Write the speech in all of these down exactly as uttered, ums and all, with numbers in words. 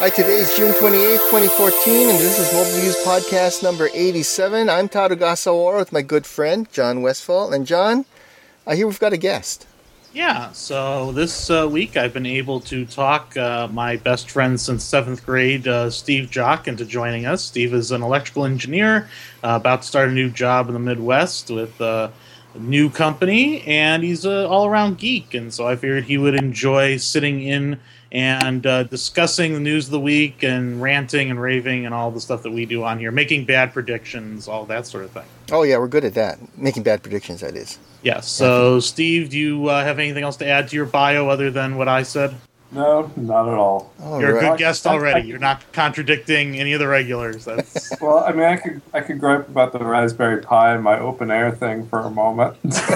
Hi, today is June twenty-eighth, twenty fourteen, and this is Mobile Views Podcast number eighty-seven. I'm Todd Ogasawara with my good friend, John Westfall. And John, I hear we've got a guest. Yeah, so this uh, week I've been able to talk uh, my best friend since seventh grade, uh, Steve Jock, into joining us. Steve is an electrical engineer, uh, about to start a new job in the Midwest with uh, a new company, and he's an all-around geek, and so I figured he would enjoy sitting in and uh, discussing the news of the week and ranting and raving and all the stuff that we do on here, making bad predictions, all that sort of thing. Oh, yeah, we're good at that. Making bad predictions, that is. Yes. So, Steve, do you uh, have anything else to add to your bio other than what I said? No, not at all. all You're right. a good guest already. You're not contradicting any of the regulars. That's Well, I mean, I could I could gripe about the Raspberry Pi and my open air thing for a moment.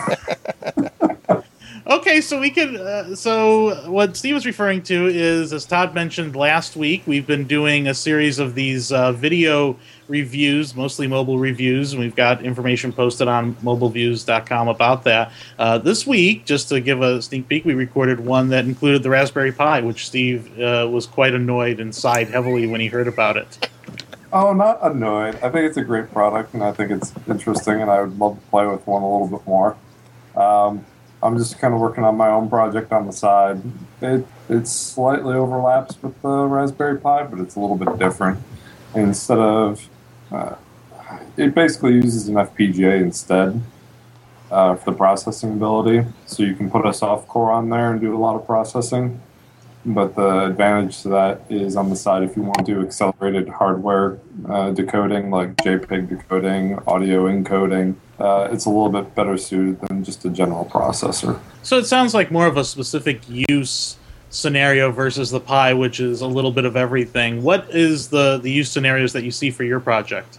Okay, so we could. Uh, so what Steve was referring to is, as Todd mentioned last week, we've been doing a series of these uh, video reviews, mostly mobile reviews, and we've got information posted on mobile views dot com about that. Uh, this week, just to give a sneak peek, we recorded one that included the Raspberry Pi, which Steve uh, was quite annoyed and sighed heavily when he heard about it. Oh, not annoyed. I think it's a great product, and I think it's interesting, and I would love to play with one a little bit more. Um, I'm just kind of working on my own project on the side. It it slightly overlaps with the Raspberry Pi, but it's a little bit different. Instead of, uh, it basically uses an F P G A instead uh, for the processing ability. So you can put a soft core on there and do a lot of processing. But the advantage to that is on the side, if you want to do accelerated hardware uh, decoding, like JPEG decoding, audio encoding, uh, it's a little bit better suited than just a general processor. So it sounds like more of a specific use scenario versus the Pi, which is a little bit of everything. What is the, the use scenarios that you see for your project?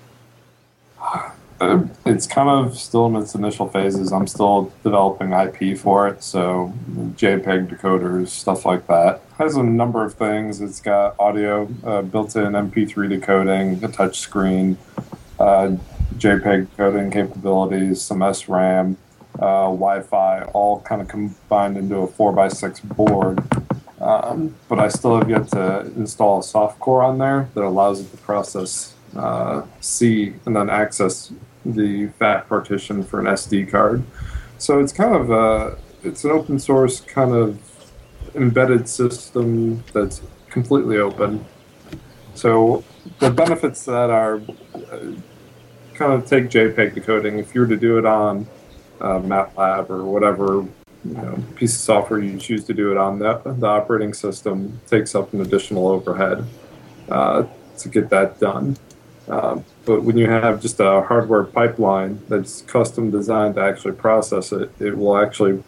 Uh, It's kind of still in its initial phases. I'm still developing I P for it, so JPEG decoders, stuff like that. It has a number of things. It's got audio, uh, built-in M P three decoding, a touch screen, uh, JPEG decoding capabilities, some S RAM, uh, Wi-Fi, all kind of combined into a four by six board. Um, but I still have yet to install a soft core on there that allows it to process uh, C and then access the F A T partition for an S D card. So it's kind of a, it's an open source kind of embedded system that's completely open. So the benefits to that are uh, kind of take JPEG decoding. If you were to do it on uh, MATLAB or whatever you know, piece of software you choose to do it on, the, the operating system takes up an additional overhead uh, to get that done. Uh, but when you have just a hardware pipeline that's custom designed to actually process it, it will actually,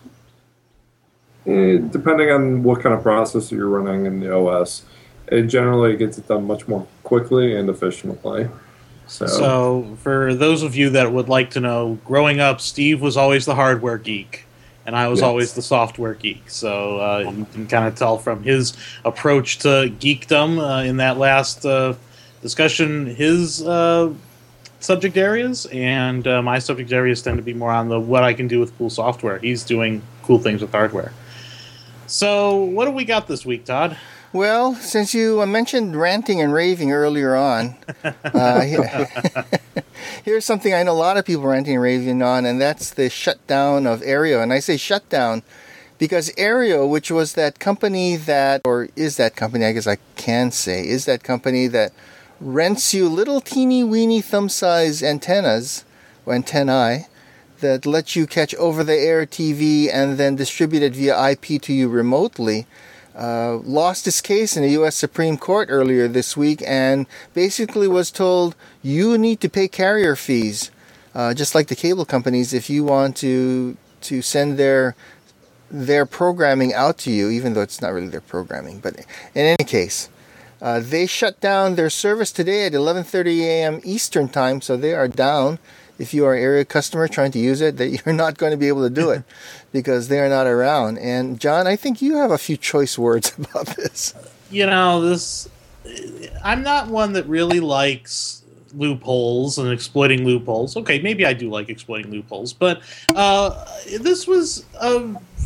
eh, depending on what kind of processor you're running in the O S, it generally gets it done much more quickly and efficiently. So, So for those of you that would like to know, growing up, Steve was always the hardware geek, and I was Yes. always the software geek. So uh, you can kind of tell from his approach to geekdom uh, in that last uh, discussion, his uh, subject areas and uh, my subject areas tend to be more on the what I can do with cool software. He's doing cool things with hardware. So what do we got this week, Todd? Well, since you uh, mentioned ranting and raving earlier on, uh, here- here's something I know a lot of people ranting and raving on, and that's the shutdown of Aereo. And I say shutdown because Aereo, which was that company that, or is that company, I guess I can say, is that company that rents you little teeny weeny thumb-size antennas, or antennae, that let you catch over-the-air T V and then distribute it via I P to you remotely. Uh, lost his case in the U S Supreme Court earlier this week and basically was told you need to pay carrier fees, uh, just like the cable companies, if you want to to send their their programming out to you, even though it's not really their programming. But in any case, uh, they shut down their service today at eleven thirty a.m. Eastern Time, so they are down. If you are an Aereo customer trying to use it, that you're not going to be able to do it because they are not around. And John, I think you have a few choice words about this. You know, this. I'm not one that really likes loopholes and exploiting loopholes. Okay, maybe I do like exploiting loopholes, but uh, this was, uh,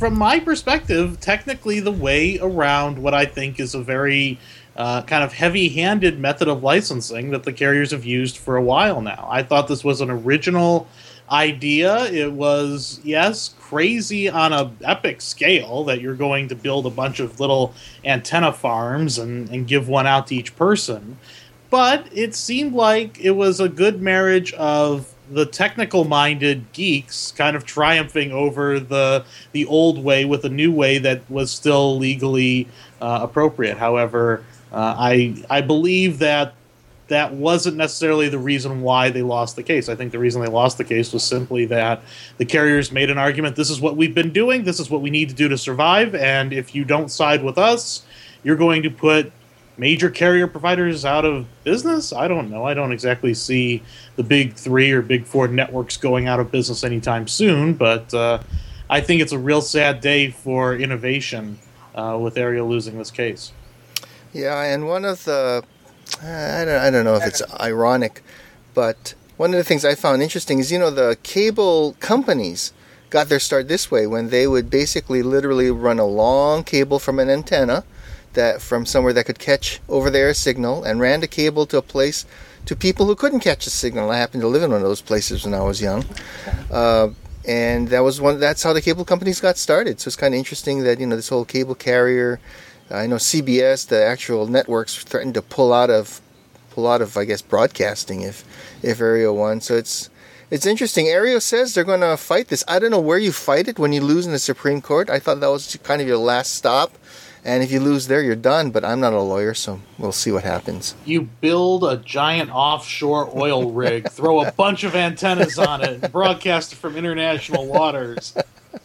from my perspective, technically the way around what I think is a very uh, kind of heavy-handed method of licensing that the carriers have used for a while now. I thought this was an original idea. It was, yes, crazy on a epic scale that you're going to build a bunch of little antenna farms and, and give one out to each person. But it seemed like it was a good marriage of the technical-minded geeks kind of triumphing over the the old way with a new way that was still legally uh, appropriate. However, uh, I I believe that that wasn't necessarily the reason why they lost the case. I think the reason they lost the case was simply that the carriers made an argument, this is what we've been doing, this is what we need to do to survive, and if you don't side with us, you're going to put major carrier providers out of business? I don't know. I don't exactly see the big three or big four networks going out of business anytime soon, but uh, I think it's a real sad day for innovation uh, with Aereo losing this case. Yeah, and one of the, I don't, I don't know if it's ironic, but one of the things I found interesting is, you know, the cable companies got their start this way, when they would basically literally run a long cable from an antenna that from somewhere that could catch over-the-air signal and ran the cable to a place to people who couldn't catch the signal. I happened to live in one of those places when I was young. Uh, and that was one. That's how the cable companies got started. So it's kind of interesting that, you know, this whole cable carrier, uh, I know C B S, the actual networks, threatened to pull out of, pull out of, I guess, broadcasting if, if Aereo won. So it's, it's interesting. Aereo says they're going to fight this. I don't know where you fight it when you lose in the Supreme Court. I thought that was kind of your last stop. And if you lose there, you're done. But I'm not a lawyer, so we'll see what happens. You build a giant offshore oil rig, throw a bunch of antennas on it, and broadcast it from international waters.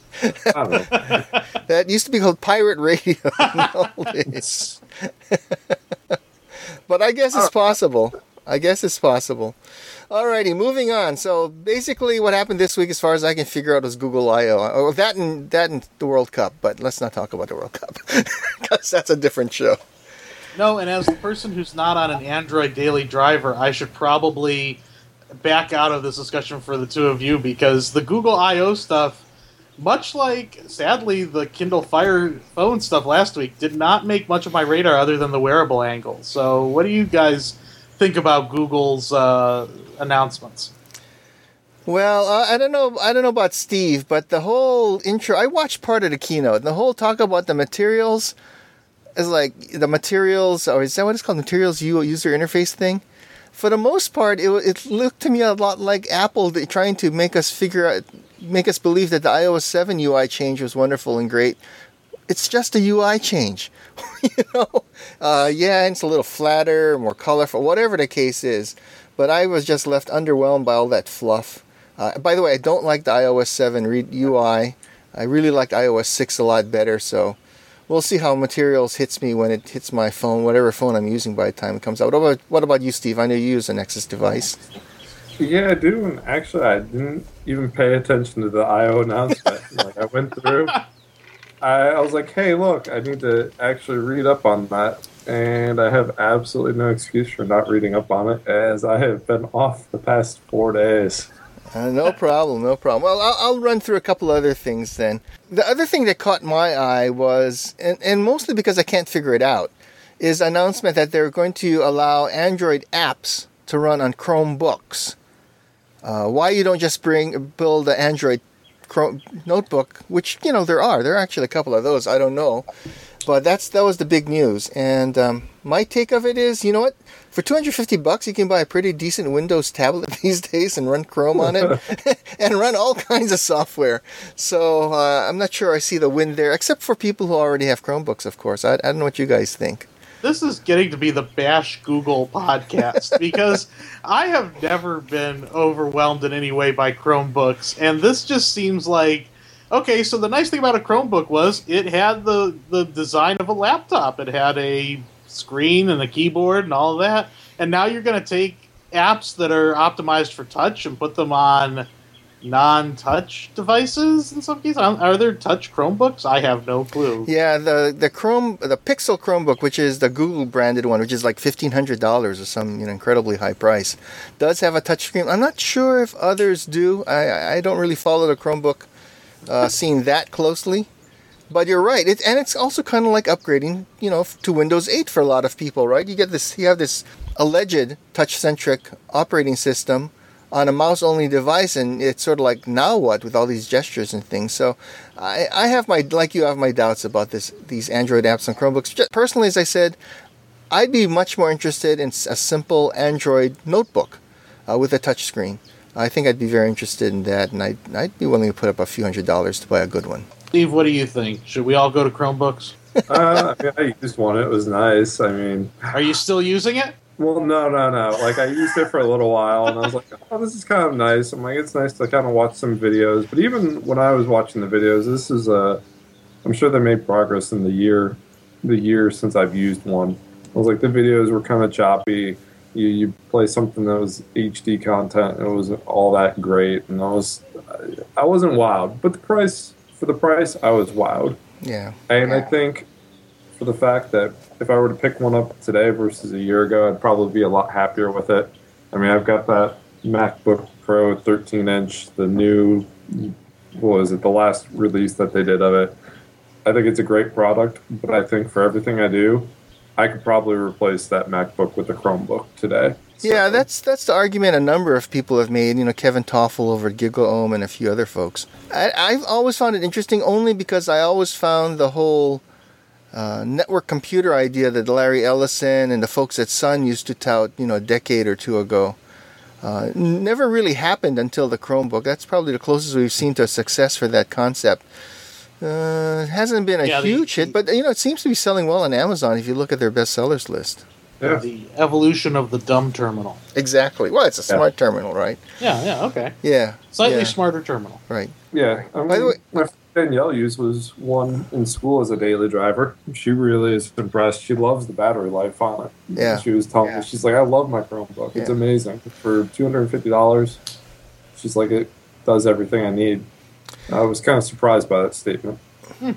That used to be called pirate radio. Nowadays. But I guess it's possible. I guess it's possible. Alrighty, moving on. So basically what happened this week, as far as I can figure out, was Google I O. Oh, that and, that and the World Cup, but let's not talk about the World Cup, because that's a different show. No, and as the person who's not on an Android daily driver, I should probably back out of this discussion for the two of you, because the Google I O stuff, much like, sadly, the Kindle Fire phone stuff last week, did not make much of my radar other than the wearable angle. So what do you guys think about Google's uh, announcements? Well, uh, I don't know. I don't know about Steve, but the whole intro. I watched part of the keynote. And the whole talk about the materials is like the materials, or is that what it's called? Materials user interface thing. For the most part, it it looked to me a lot like Apple trying to make us figure out, make us believe that the i O S seven U I change was wonderful and great. It's just a U I change, you know. Uh, yeah, and it's a little flatter, more colorful, whatever the case is. But I was just left underwhelmed by all that fluff. Uh, by the way, I don't like the i O S seven re- U I. I really liked i O S six a lot better. So we'll see how Materials hits me when it hits my phone, whatever phone I'm using by the time it comes out. What about, what about you, Steve? I know you use a Nexus device. Yeah, I do. And actually, I didn't even pay attention to the I O announcement. Like, I went through. I, I was like, hey, look, I need to actually read up on that. And I have absolutely no excuse for not reading up on it, as I have been off the past four days. Uh, no problem, no problem. Well, I'll, I'll run through a couple other things then. The other thing that caught my eye was, and, and mostly because I can't figure it out, is an announcement that they're going to allow Android apps to run on Chromebooks. Uh, why you don't just bring build an Android Chrome notebook, which, you know, there are. There are actually a couple of those. I don't know. But that's that was the big news. And um, my take of it is, you know what? For two hundred fifty bucks, you can buy a pretty decent Windows tablet these days and run Chrome on it and run all kinds of software. So uh, I'm not sure I see the win there, except for people who already have Chromebooks, of course. I, I don't know what you guys think. This is getting to be the Bash Google podcast, because I have never been overwhelmed in any way by Chromebooks, and this just seems like, okay, so the nice thing about a Chromebook was it had the, the design of a laptop. It had a screen and a keyboard and all of that, and now you're going to take apps that are optimized for touch and put them on non-touch devices in some cases. Are there touch Chromebooks? I have no clue. Yeah, the the Chrome, the Pixel Chromebook, which is the Google branded one, which is like fifteen hundred dollars or some, you know, incredibly high price, does have a touch screen. I'm not sure if others do. I I don't really follow the Chromebook uh, scene that closely. But you're right, it, and it's also kind of like upgrading, you know, to Windows eight for a lot of people, right? You get this, you have this alleged touch-centric operating system on a mouse-only device, and it's sort of like, now what with all these gestures and things? So, I, I have my, like you, have my doubts about this, these Android apps on Chromebooks. Just personally, as I said, I'd be much more interested in a simple Android notebook uh, with a touch screen. I think I'd be very interested in that, and I'd, I'd be willing to put up a few hundred dollars to buy a good one. Steve, what do you think? Should we all go to Chromebooks? uh, I, mean, I used one. It was nice. I mean, are you still using it? Well, no, no, no. Like, I used it for a little while, and I was like, oh, this is kind of nice. I'm like, it's nice to kind of watch some videos. But even when I was watching the videos, this is a... I'm sure they made progress in the year, the year since I've used one. I was like, the videos were kind of choppy. You, you play something that was H D content, and it wasn't all that great. And I was... I wasn't wowed. But the price... For the price, I was wowed. Yeah. And yeah. I think for the fact that if I were to pick one up today versus a year ago, I'd probably be a lot happier with it. I mean, I've got that MacBook Pro thirteen inch, the new, what was it, the last release that they did of it. I think it's a great product, but I think for everything I do, I could probably replace that MacBook with a Chromebook today. So. Yeah, that's that's the argument a number of people have made. You know, Kevin Toffel over at GigaOM and a few other folks. I, I've always found it interesting only because I always found the whole uh, network computer idea that Larry Ellison and the folks at Sun used to tout, you know, a decade or two ago, uh, never really happened until the Chromebook. That's probably the closest we've seen to a success for that concept. Uh, it hasn't been a yeah, huge the, hit, but you know, it seems to be selling well on Amazon if you look at their bestsellers list. Yeah. The evolution of the dumb terminal. Exactly. Well, it's a smart yeah. terminal, right? Yeah, yeah, okay. Yeah. Slightly yeah. smarter terminal. Right. Yeah. I mean, By the way, my friend Danielle used was one in school as a daily driver. She really is impressed. She loves the battery life on it. Yeah. She was telling yeah. me, she's like, I love my Chromebook. It's yeah. amazing. For two hundred fifty dollars, she's like, it does everything I need. I was kind of surprised by that statement. Hmm.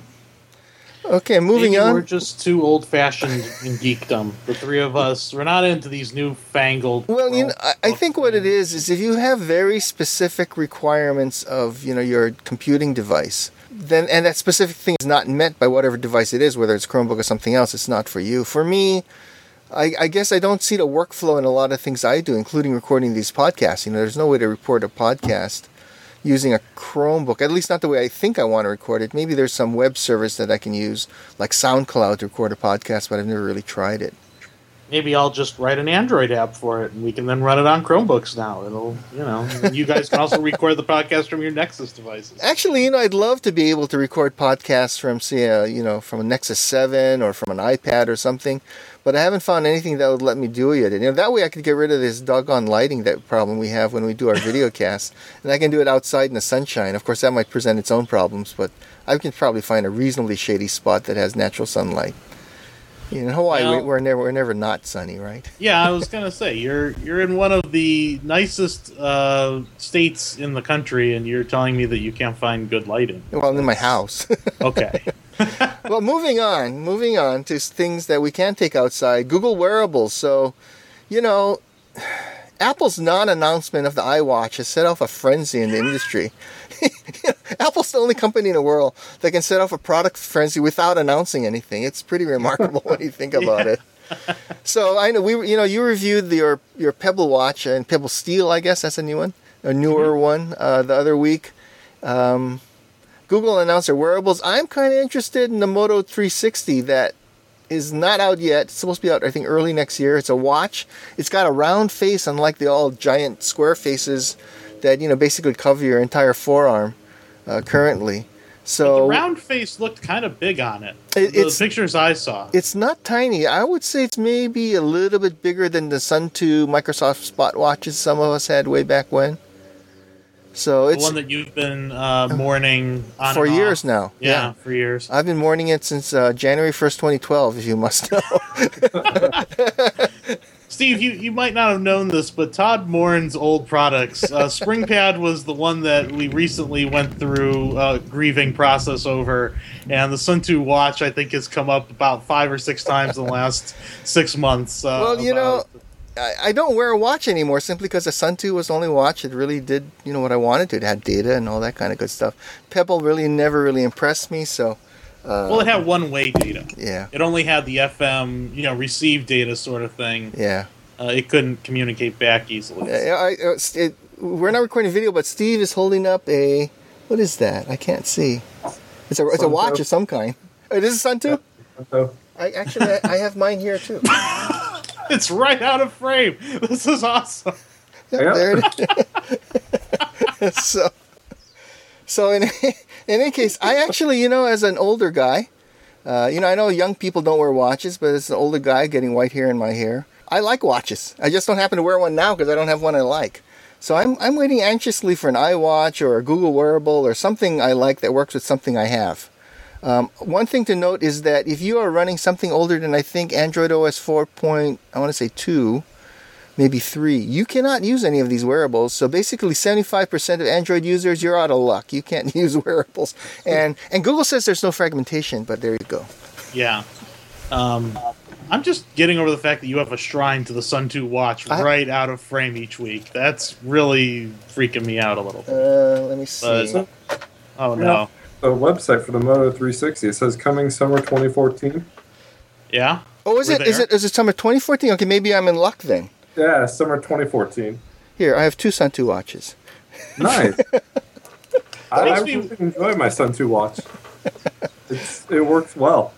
Okay, moving Maybe on. We're just too old-fashioned in geekdom. The three of us, we're not into these newfangled. Well, you know, I, I think what it is is if you have very specific requirements of, you know, your computing device, then and that specific thing is not met by whatever device it is, whether it's Chromebook or something else, it's not for you. For me, I, I guess I don't see the workflow in a lot of things I do, including recording these podcasts. You know, there's no way to record a podcast using a Chromebook, at least not the way I think I want to record it. Maybe there's some web service that I can use, like SoundCloud, to record a podcast, but I've never really tried it. Maybe I'll just write an Android app for it, and we can then run it on Chromebooks now. It'll, you know, you guys can also record the podcast from your Nexus devices. Actually, you know, I'd love to be able to record podcasts from, say, a, you know, from a Nexus seven or from an iPad or something, but I haven't found anything that would let me do it yet. And you know, that way I could get rid of this doggone lighting that problem we have when we do our video casts, and I can do it outside in the sunshine. Of course, that might present its own problems, but I can probably find a reasonably shady spot that has natural sunlight. In Hawaii, well, we're never we're never not sunny, right? Yeah, I was gonna say you're you're in one of the nicest uh, states in the country, and you're telling me that you can't find good lighting. Well, I'm in my house. Okay. Well, moving on, moving on to things that we can take outside. Google Wearables. So, you know, Apple's non-announcement of the iWatch has set off a frenzy in the industry. Apple's the only company in the world that can set off a product frenzy without announcing anything. It's pretty remarkable when you think about yeah. it. So I know we, you know, you reviewed the, your your Pebble Watch and Pebble Steel, I guess that's a new one, a newer mm-hmm. one uh, the other week. Um, Google announced their wearables. I'm kind of interested in the Moto three sixty that is not out yet. It's supposed to be out, I think, early next year. It's a watch. It's got a round face, unlike the all giant square faces that, you know, basically cover your entire forearm uh, currently. So but the round face looked kind of big on it. it the pictures I saw. It's not tiny. I would say it's maybe a little bit bigger than the Sun two Microsoft Spot watches some of us had way back when. So the it's one that you've been uh, mourning on for and years off. now. Yeah, yeah, for years. I've been mourning it since uh, January first, twenty twelve, if you must know. Steve, you, you might not have known this, but Todd mourns old products. Uh, SpringPad was the one that we recently went through a grieving process over, and the Sun two watch, I think, has come up about five or six times in the last six months. Uh, well, you about... know, I, I don't wear a watch anymore simply because the Sun two was the only watch that really did, you know, what I wanted to. It had data and all that kind of good stuff. Pebble really never really impressed me, so Uh, well, it had one-way data. Yeah. It only had the F M, you know, receive data sort of thing. Yeah. Uh, it couldn't communicate back easily. I, I, it, we're not recording video, but Steve is holding up a. What is that? I can't see. It's a it's a watch of some kind. Oh, this is Sunto? So, I actually I, I have mine here too. It's right out of frame. This is awesome. Yep, Yep. there it is. so, so in in any case, I actually, you know, as an older guy, uh, you know, I know young people don't wear watches, but as an older guy getting white hair in my hair, I like watches. I just don't happen to wear one now because I don't have one I like. So I'm I'm waiting anxiously for an iWatch or a Google wearable or something I like that works with something I have. Um, one thing to note is that if you are running something older than I think Android O S four point, I want to say two, maybe three, you cannot use any of these wearables. So basically seventy-five percent of Android users, you're out of luck. You can't use wearables. And and Google says there's no fragmentation, but there you go. Yeah. Um, I'm just getting over the fact that you have a shrine to the Sunto watch I- right out of frame each week. That's really freaking me out a little bit. Uh, let me see. But- Oh, no. the website for the Moto three sixty, it says coming summer twenty fourteen. Yeah? Oh, is We're it, is there. it is it summer twenty fourteen? Okay, maybe I'm in luck then. Yeah, summer twenty fourteen. Here, I have two Sunto watches. Nice. I, I Makes me- really enjoy my Sun two watch. It's, it works well.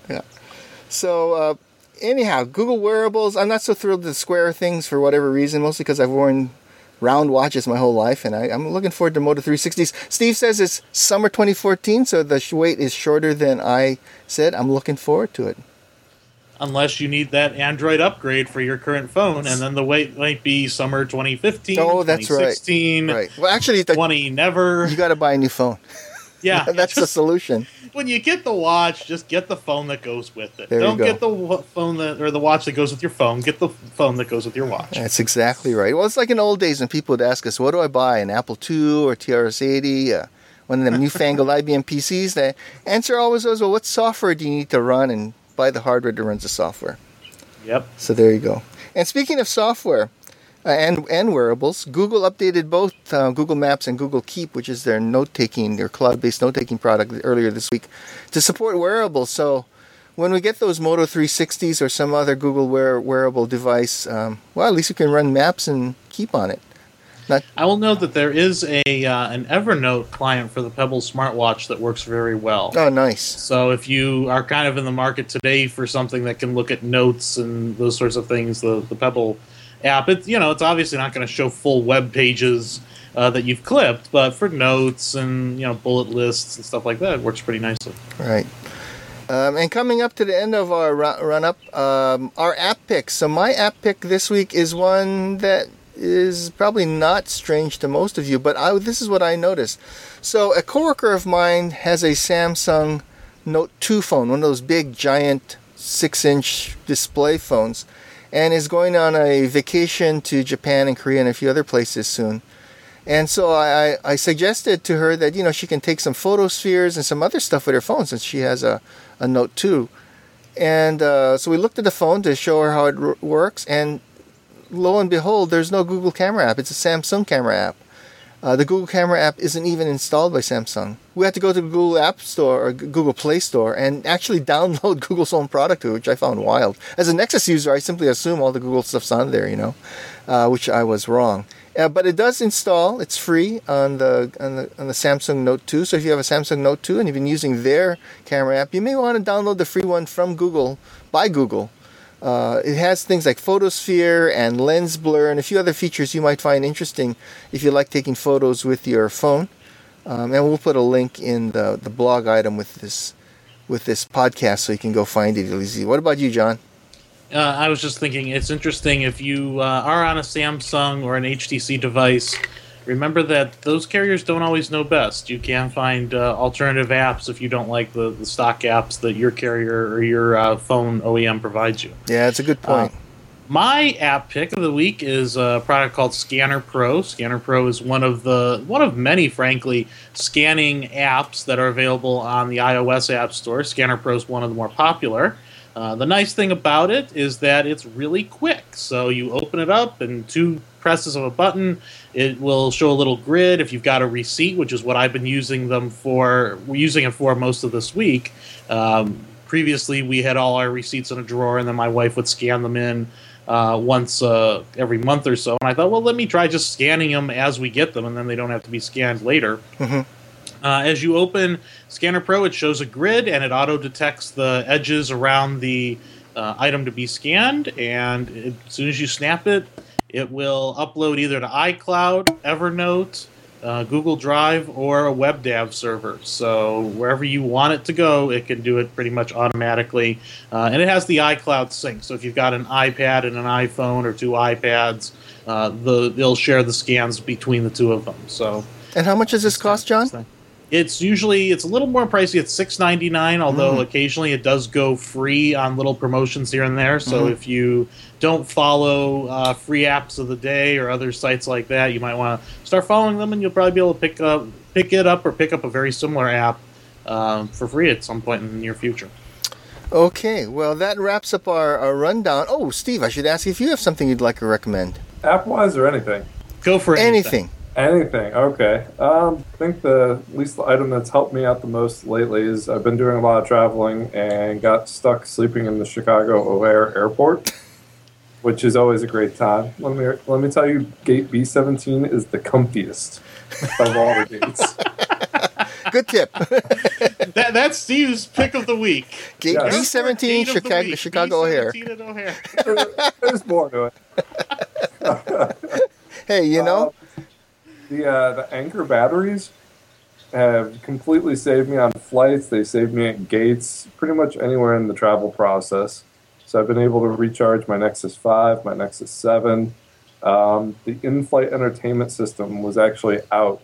So, uh, anyhow, Google wearables, I'm not so thrilled with the square things for whatever reason, mostly because I've worn round watches my whole life, and I, I'm looking forward to Moto three sixties. Steve says it's summer twenty fourteen, so the sh- wait is shorter than I said. I'm looking forward to it. Unless you need that Android upgrade for your current phone, and then the wait might be summer twenty fifteen, Oh, that's right. twenty sixteen, Right. Well, actually, the, twenty never. you got to buy a new phone. Yeah, That's the just- solution. when you get the watch, just get the phone that goes with it. There you Don't go. get the wa- phone that or the watch that goes with your phone. Get the phone that goes with your watch. That's exactly right. Well, it's like in old days when people would ask us, what do I buy, an Apple two or T R S eighty, uh, one of them newfangled I B M P Cs? The answer always was, well, what software do you need to run, and buy the hardware that runs the software. Yep. So there you go. And speaking of software uh, and and wearables, Google updated both uh, Google Maps and Google Keep, which is their note-taking, their cloud-based note-taking product, earlier this week, to support wearables. So when we get those Moto three sixties or some other Google wear- wearable device, um, well, at least you can run Maps and Keep on it. I will note that there is a uh, an Evernote client for the Pebble smartwatch that works very well. Oh, nice. So if you are kind of in the market today for something that can look at notes and those sorts of things, the, the Pebble app, it, you know, it's obviously not going to show full web pages uh, that you've clipped, but for notes and, you know, bullet lists and stuff like that, it works pretty nicely. Right. Um, and coming up to the end of our ru- run-up, um, our app picks. So my app pick this week is one that is probably not strange to most of you, but I, this is what I noticed. So a coworker of mine has a Samsung Note two phone, one of those big, giant, six-inch display phones, and is going on a vacation to Japan and Korea and a few other places soon. And so I, I suggested to her that, you know, she can take some photospheres and some other stuff with her phone since she has a, a Note two. And uh, so we looked at the phone to show her how it r- works, and lo and behold, there's no Google Camera app. It's a Samsung Camera app. Uh, the Google Camera app isn't even installed by Samsung. We had to go to the Google App Store or G- Google Play Store and actually download Google's own product, which I found wild. As a Nexus user, I simply assume all the Google stuff's on there, you know, uh, which I was wrong. Uh, but it does install. It's free on the, on the on the Samsung Note two. So if you have a Samsung Note two and you've been using their camera app, you may want to download the free one from Google, by Google. Uh, it has things like photosphere and lens blur and a few other features you might find interesting if you like taking photos with your phone. Um, and we'll put a link in the, the blog item with this with this podcast so you can go find it easily. What about you, John? Uh, I was just thinking, it's interesting if you uh, are on a Samsung or an H T C device, remember that those carriers don't always know best. You can find uh, alternative apps if you don't like the, the stock apps that your carrier or your uh, phone O E M provides you. Yeah, it's a good point. Uh, My app pick of the week is a product called Scanner Pro. Scanner Pro is one of the one of many, frankly, scanning apps that are available on the iOS App Store. Scanner Pro is one of the more popular. Uh, the nice thing about it is that it's really quick. So you open it up, and two presses of a button, it will show a little grid. If you've got a receipt, which is what I've been using them for, we're using it for most of this week. Um, previously, we had all our receipts in a drawer, and then my wife would scan them in uh, once uh, every month or so. And I thought, well, let me try just scanning them as we get them, and then they don't have to be scanned later. Mm-hmm. Uh, as you open Scanner Pro, it shows a grid, and it auto-detects the edges around the uh, item to be scanned. And it, as soon as you snap it, it will upload either to iCloud, Evernote, uh, Google Drive, or a WebDAV server. So wherever you want it to go, it can do it pretty much automatically. Uh, and it has the iCloud sync. So if you've got an iPad and an iPhone or two iPads, uh, the they'll share the scans between the two of them. So. And how much does this cost, John? It's usually, it's a little more pricey. It's six ninety-nine, although mm. occasionally it does go free on little promotions here and there. So mm-hmm. if you don't follow uh, free apps of the day or other sites like that, you might want to start following them, and you'll probably be able to pick up, pick it up or pick up a very similar app um, for free at some point in the near future. Okay, well, that wraps up our, our rundown. Oh, Steve, I should ask you if you have something you'd like to recommend. App-wise or anything? Go for anything. Anything. Anything, okay. Um, I think the at least the item that's helped me out the most lately is I've been doing a lot of traveling and got stuck sleeping in the Chicago O'Hare Airport, which is always a great time. Let me let me tell you, Gate B seventeen is the comfiest of all the gates. Good tip. that, that's Steve's pick of the week. Gate yes. B seventeen, Chicago, Chicago O'Hare. O'Hare. There's more to it. Hey, you know. Um, The uh, the Anchor batteries have completely saved me on flights. They saved me at gates, pretty much anywhere in the travel process. So I've been able to recharge my Nexus five, my Nexus seven. Um, the in-flight entertainment system was actually out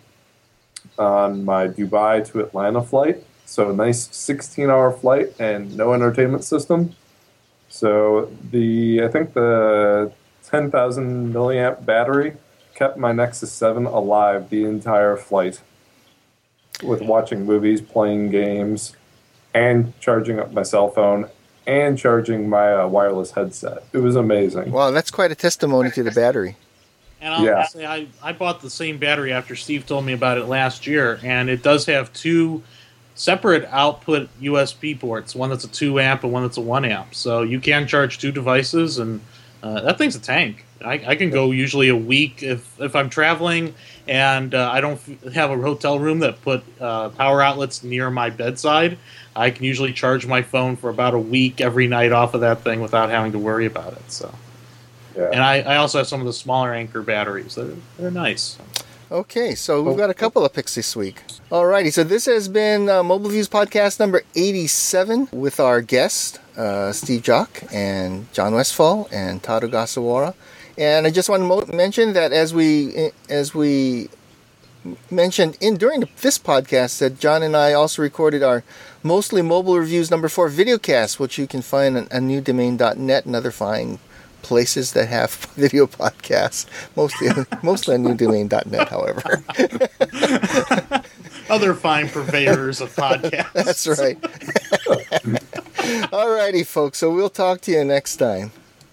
on my Dubai to Atlanta flight. So a nice sixteen-hour flight and no entertainment system. So the I think the ten thousand milliamp battery kept my Nexus seven alive the entire flight with watching movies, playing games, and charging up my cell phone and charging my uh, wireless headset. It was amazing. Wow, that's quite a testimony to the battery. And I'll yeah. say I, I bought the same battery after Steve told me about it last year, and it does have two separate output U S B ports, one that's a two amp and one that's a one amp. So you can charge two devices, and uh, that thing's a tank. I, I can go usually a week if, if I'm traveling and uh, I don't f- have a hotel room that put uh, power outlets near my bedside. I can usually charge my phone for about a week every night off of that thing without having to worry about it. So, yeah. And I, I also have some of the smaller Anchor batteries. They're, they're nice. Okay, so we've got a couple of picks this week. Alrighty, so this has been uh, Mobile Views Podcast number eighty-seven with our guests, uh, Steve Jock and John Westfall and Todd Ogasawara. And I just want to mo- mention that as we as we mentioned in during this podcast, that John and I also recorded our Mostly Mobile Reviews number four videocast, which you can find on a new domain dot net and other fine places that have video podcasts. Mostly, mostly on new domain dot net, however. Other fine purveyors of podcasts. That's right. All righty, folks. So we'll talk to you next time.